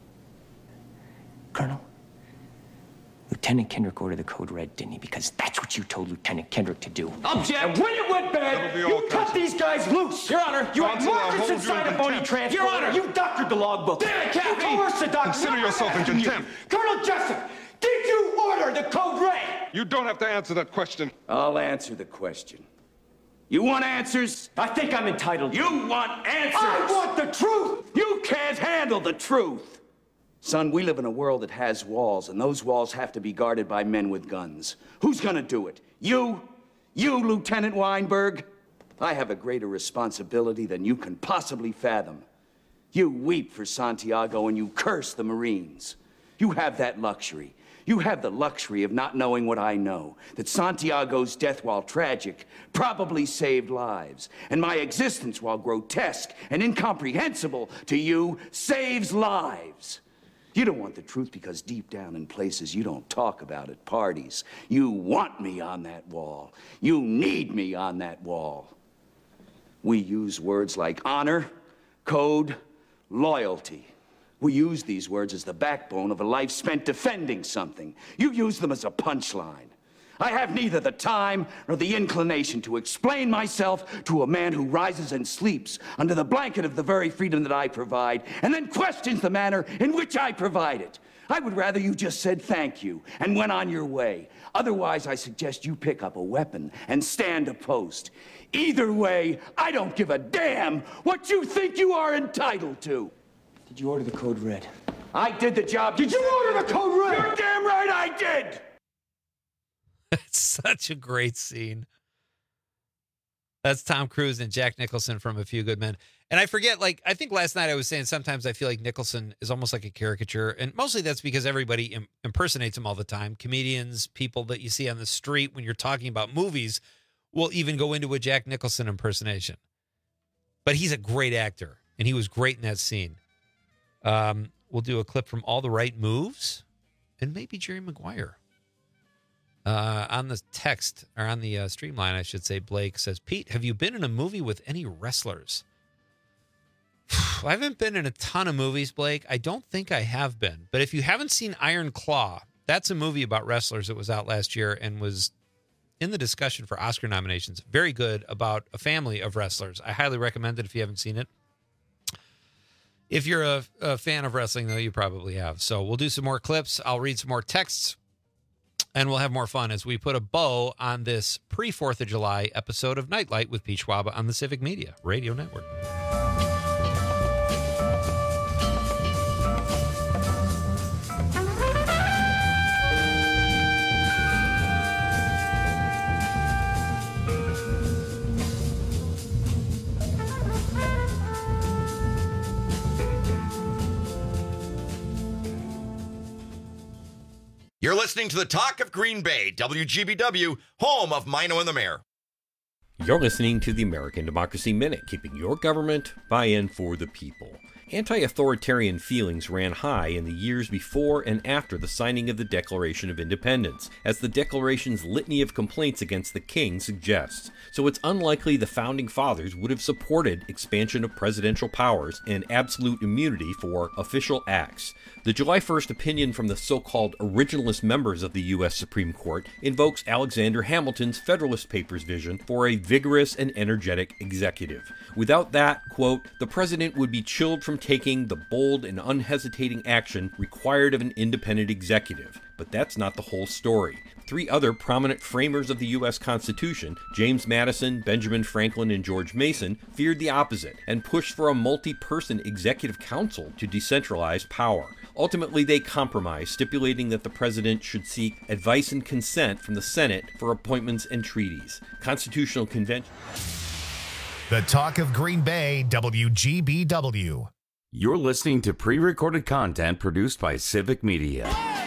Colonel, Lieutenant Kendrick ordered the code red, didn't he? Because that's what you told Lieutenant Kendrick to do. Object! And when it went bad, you cut these guys loose! Your Honor, you had markers inside a phony transfer. Your Honor, you doctored the logbook. Damn it, Captain! You coerced the doctor. Consider yourself in contempt. Colonel Jessup, did you order the code red? You don't have to answer that question. I'll answer the question. You want answers? I think I'm entitled. You want answers? I want the truth! You can't handle the truth! Son, we live in a world that has walls, and those walls have to be guarded by men with guns. Who's gonna do it? You? You, Lieutenant Weinberg? I have a greater responsibility than you can possibly fathom. You weep for Santiago and you curse the Marines. You have that luxury. You have the luxury of not knowing what I know, that Santiago's death, while tragic, probably saved lives. And my existence, while grotesque and incomprehensible to you, saves lives. You don't want the truth because deep down in places you don't talk about at parties, you want me on that wall. You need me on that wall. We use words like honor, code, loyalty. We use these words as the backbone of a life spent defending something. You use them as a punchline. I have neither the time nor the inclination to explain myself to a man who rises and sleeps under the blanket of the very freedom that I provide and then questions the manner in which I provide it. I would rather you just said thank you and went on your way. Otherwise, I suggest you pick up a weapon and stand a post. Either way, I don't give a damn what you think you are entitled to. Did you order the code red? I did the job. Did you order the code red? You're damn right I did! It's such a great scene. That's Tom Cruise and Jack Nicholson from A Few Good Men. And I forget, I think last night I was saying sometimes I feel like Nicholson is almost like a caricature. And mostly that's because everybody impersonates him all the time. Comedians, people that you see on the street when you're talking about movies will even go into a Jack Nicholson impersonation. But he's a great actor, and he was great in that scene. We'll do a clip from All the Right Moves and maybe Jerry Maguire. On the text, or on the streamline, I should say, Blake says, Pete, have you been in a movie with any wrestlers? I haven't been in a ton of movies, Blake. I don't think I have been. But if you haven't seen Iron Claw, that's a movie about wrestlers that was out last year and was in the discussion for Oscar nominations. Very good, about a family of wrestlers. I highly recommend it if you haven't seen it. If you're a fan of wrestling, though, you probably have. So we'll do some more clips. I'll read some more texts, and we'll have more fun as we put a bow on this pre-4th of July episode of Nightlight with Pete Schwaba on the Civic Media Radio Network. You're listening to the Talk of Green Bay, WGBW, home of Mino and the Mayor. You're listening to the American Democracy Minute, keeping your government buy-in for the people. Anti-authoritarian feelings ran high in the years before and after the signing of the Declaration of Independence, as the Declaration's litany of complaints against the king suggests. So it's unlikely the Founding Fathers would have supported expansion of presidential powers and absolute immunity for official acts. The July 1st opinion from the so-called originalist members of the U.S. Supreme Court invokes Alexander Hamilton's Federalist Papers vision for a vigorous and energetic executive. Without that, quote, the president would be chilled from taking the bold and unhesitating action required of an independent executive. But that's not the whole story. 3 other prominent framers of the U.S. Constitution, James Madison, Benjamin Franklin, and George Mason, feared the opposite and pushed for a multi-person executive council to decentralize power. Ultimately, they compromised, stipulating that the president should seek advice and consent from the Senate for appointments and treaties. Constitutional Convention. The Talk of Green Bay, WGBW. You're listening to pre-recorded content produced by Civic Media.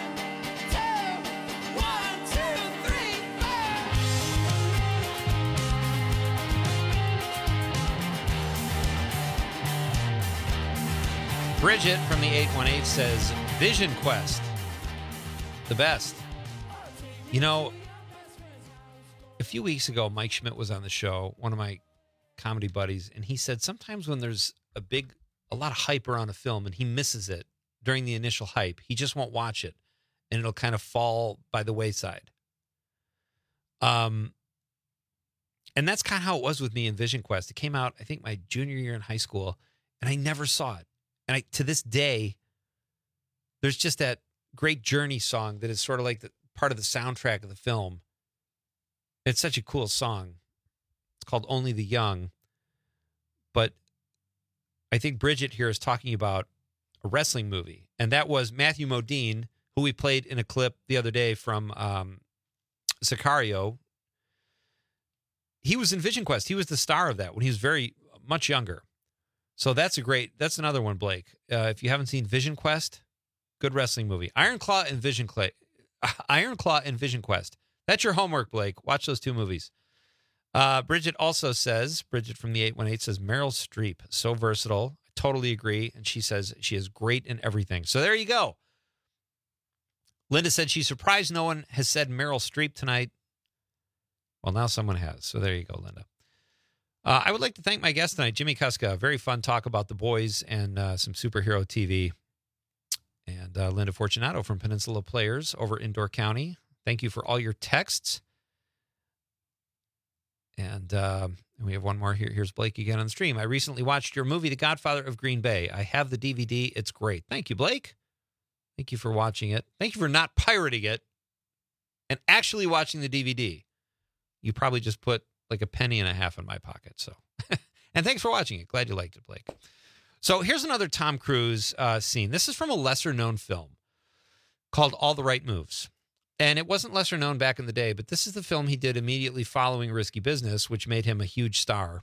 Bridget from the 818 says, Vision Quest, the best. You know, a few weeks ago, Mike Schmidt was on the show, one of my comedy buddies, and he said sometimes when there's a lot of hype around a film and he misses it during the initial hype, he just won't watch it and it'll kind of fall by the wayside. And that's kind of how it was with me in Vision Quest. It came out, I think, my junior year in high school, and I never saw it. And to this day, there's just that great Journey song that is sort of like the part of the soundtrack of the film. It's such a cool song. It's called Only the Young. But I think Bridget here is talking about a wrestling movie. And that was Matthew Modine, who we played in a clip the other day from Sicario. He was in Vision Quest. He was the star of that when he was very much younger. So that's another one, Blake. If you haven't seen Vision Quest, good wrestling movie. Iron Claw and Vision Quest. That's your homework, Blake. Watch those 2 movies. Bridget from the 818 says, Meryl Streep, so versatile. I totally agree. And she says she is great in everything. So there you go. Linda said she's surprised no one has said Meryl Streep tonight. Well, now someone has. So there you go, Linda. I would like to thank my guest tonight, Jimmy Kuska. Very fun talk about the boys and some superhero TV. And Linda Fortunato from Peninsula Players over in Door County. Thank you for all your texts. And we have one more here. Here's Blake again on the stream. I recently watched your movie, The Godfather of Green Bay. I have the DVD. It's great. Thank you, Blake. Thank you for watching it. Thank you for not pirating it and actually watching the DVD. You probably just put like a penny and a half in my pocket. So, and thanks for watching it. Glad you liked it, Blake. So here's another Tom Cruise scene. This is from a lesser known film called All the Right Moves. And it wasn't lesser known back in the day, but this is the film he did immediately following Risky Business, which made him a huge star.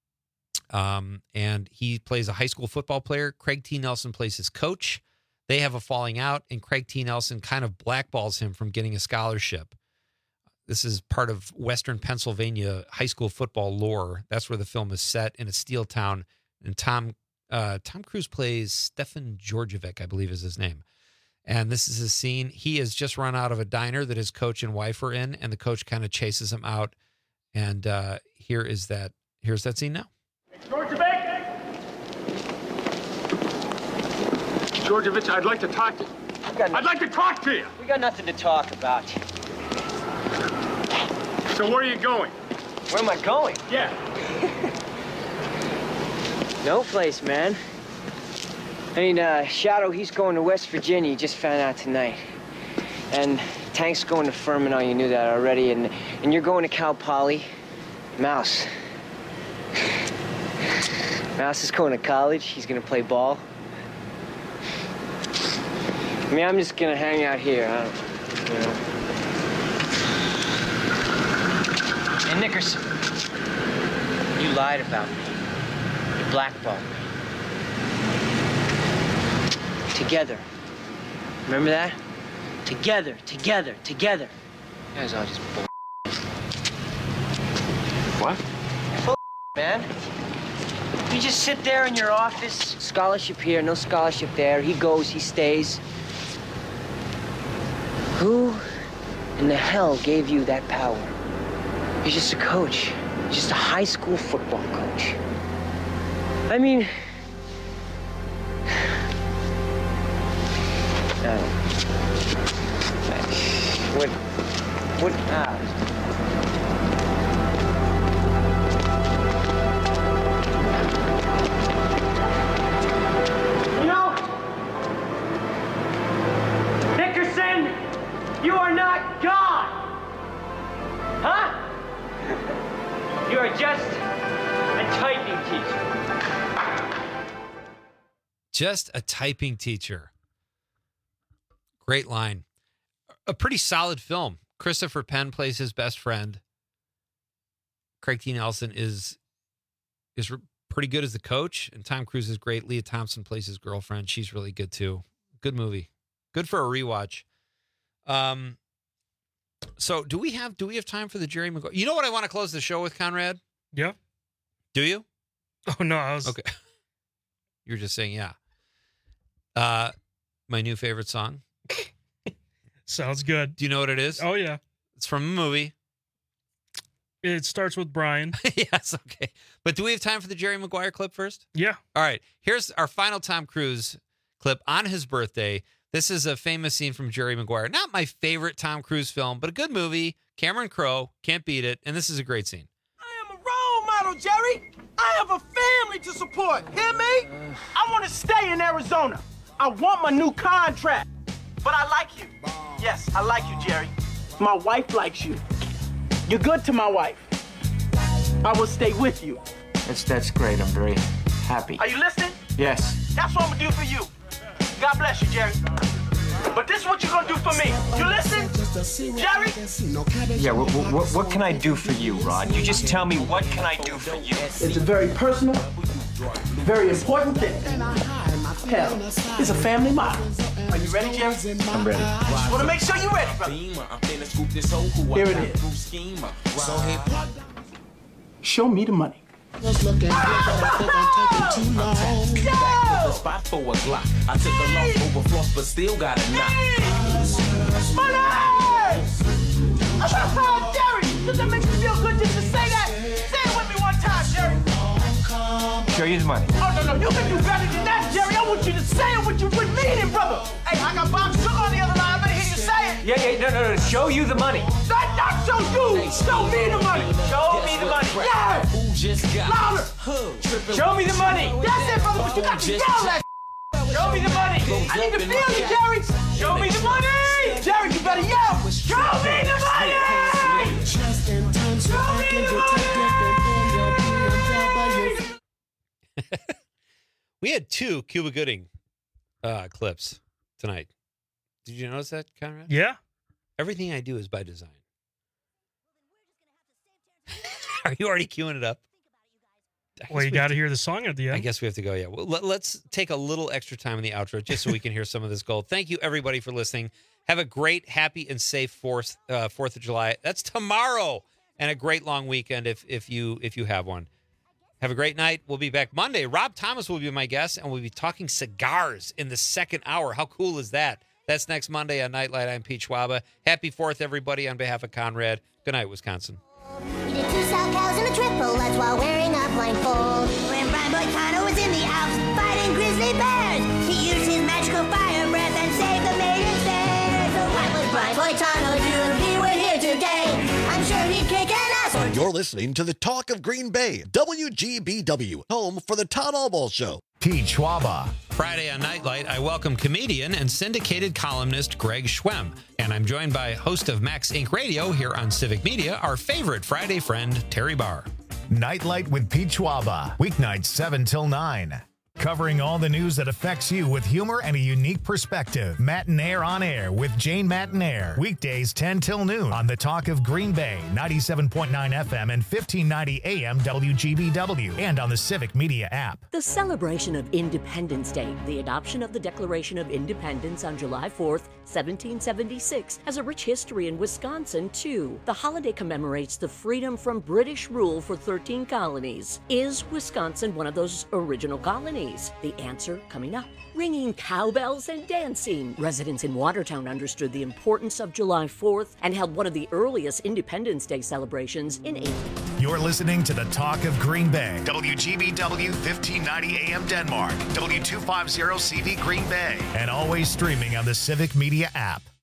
And he plays a high school football player. Craig T. Nelson plays his coach. They have a falling out, and Craig T. Nelson kind of blackballs him from getting a scholarship. This is part of Western Pennsylvania high school football lore. That's where the film is set, in a steel town. And Tom Cruise plays Stefan Djordjevic, I believe is his name. And this is a scene. He has just run out of a diner that his coach and wife are in, and the coach kind of chases him out. And here's that scene now. Georgievich! Georgievich, I'd like to talk to you. I'd like to talk to you. We got nothing to talk about. So where are you going? Where am I going? Yeah. No place, man. I mean, Shadow, he's going to West Virginia. He just found out tonight. And Tank's going to Furman. Oh, you knew that already. And you're going to Cal Poly. Mouse. Mouse is going to college. He's going to play ball. I mean, I'm just going to hang out here. Hey, Nickerson. You lied about me. You blackballed me. Together. Remember that? Together. You guys all just bull. What? Full man. You just sit there in your office. Scholarship here, no scholarship there. He goes, he stays. Who in the hell gave you that power? You're just a coach. You're just a high school football coach. I mean... What? You know, Nickerson, you are not God. Huh? You are just a typing teacher. Just a typing teacher. Great line. A pretty solid film. Christopher Penn plays his best friend. Craig T. Nelson is pretty good as the coach, and Tom Cruise is great. Leah Thompson plays his girlfriend. She's really good too. Good movie. Good for a rewatch. So do we have time for the Jerry Maguire? You know what I want to close the show with, Conrad? Yeah. Do you? Oh no, I was okay. You were just saying yeah. My new favorite song. Sounds good. Do you know what it is? Oh, yeah. It's from a movie. It starts with Brian. Yes, okay. But do we have time for the Jerry Maguire clip first? Yeah. All right. Here's our final Tom Cruise clip on his birthday. This is a famous scene from Jerry Maguire. Not my favorite Tom Cruise film, but a good movie. Cameron Crowe, can't beat it. And this is a great scene. I am a role model, Jerry. I have a family to support. Hear me? I want to stay in Arizona. I want my new contract. But I like you. Yes, I like you, Jerry. My wife likes you. You're good to my wife. I will stay with you. That's great. I'm very happy. Are you listening? Yes. That's what I'm gonna do for you. God bless you, Jerry. But this is what you're gonna do for me. You listen? Jerry? Yeah, what can I do for you, Rod? You just tell me, what can I do for you? It's a very personal, very important thing. Hell, it's a family motto. Are you ready, Jerry? I'm ready. Just want to make sure you're ready, brother. Here it is. Show me the money. Just looking good, but I think I'm taking too long. The spot for a Glock. I took a loss over floss, but still got a knock. Money! Jerry, does that make you feel good just to say that? Say it with me one time, Jerry. Show you the money. Oh, no, you can do better than that, Jerry. I want you to say it with you with meaning, brother. Hey, I got Bob Sugar on the other line. I better hear you say it. Yeah, no. Show you the money. Not show you. Show me the money. Show me the money. Yeah. Louder. Show me the money. That's it, brother, but you got to yell that. Show me the money. I need to feel you, Jerry. Show me the money. Jerry, you better yell. Show me the money. Show me the money. We had 2 Cuba Gooding clips tonight. Did you notice that, Conrad? Yeah. Everything I do is by design. Are you already queuing it up? Well, you got to hear the song at the end. I guess we have to go, yeah. Well, let's take a little extra time in the outro just so we can hear some of this gold. Thank you, everybody, for listening. Have a great, happy, and safe 4th of July. That's tomorrow, and a great long weekend if you have one. Have a great night. We'll be back Monday. Rob Thomas will be my guest, and we'll be talking cigars in the second hour. How cool is that? That's next Monday on Nightlight. I'm Pete Schwaba. Happy 4th, everybody, on behalf of Conrad. Good night, Wisconsin. He did 2 sow cows and a triple, that's while wearing a blindfold. When Brian Boitano was in the Alps fighting grizzly bears, he used his magical fire breath and saved the maidens there. So what was Brian Boitano doing if he were here today? I'm sure he'd kick an ass. You're listening to the Talk of Green Bay, WGBW, home for the Todd Albaugh Show. Pete Schwaba. Friday on Nightlight, I welcome comedian and syndicated columnist Greg Schwem. And I'm joined by host of Max Inc. Radio here on Civic Media, our favorite Friday friend, Terry Barr. Nightlight with Pete Schwaba. Weeknights 7 till 9. Covering all the news that affects you with humor and a unique perspective. Matinaire on Air with Jane Matinaire. Weekdays 10 till noon on the Talk of Green Bay, 97.9 FM and 1590 AM WGBW, and on the Civic Media app. The celebration of Independence Day, the adoption of the Declaration of Independence on July 4th, 1776, has a rich history in Wisconsin, too. The holiday commemorates the freedom from British rule for 13 colonies. Is Wisconsin one of those original colonies? The answer coming up. Ringing cowbells and dancing. Residents in Watertown understood the importance of July 4th and held one of the earliest Independence Day celebrations in England. You're listening to the Talk of Green Bay. WGBW 1590 AM Denmark. W250 CV Green Bay. And always streaming on the Civic Media app.